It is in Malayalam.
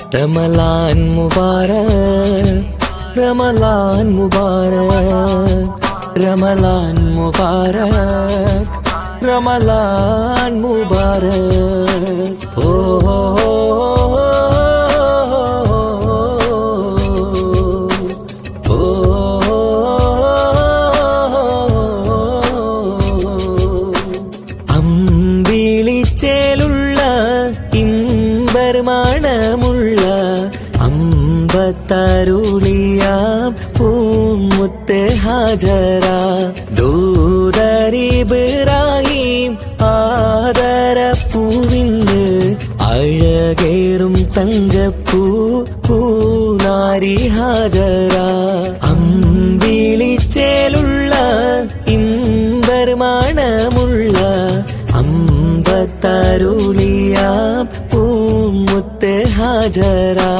रमलान मुबारक, रमलान मुबारक, रमलान मुबारक, रमलान मुबारक। ओ അമ്പിളിച്ചേലുള്ള ഇമ്പർമണമുള്ള അമ്പത്തരുളിയാം പൂമുത്ത് ഹാജറ ദൂതരിബ്രാഹിം ആദരപ്പൂവിന്ന് അഴകേറും തങ്കപ്പൂ പൂനാരി ഹാജറ അമ്പിളിച്ചേലുള്ള ഇമ്പർമണമുള്ള അമ്പത്തരുളിയാം പൂമുത്ത് ഹാജറ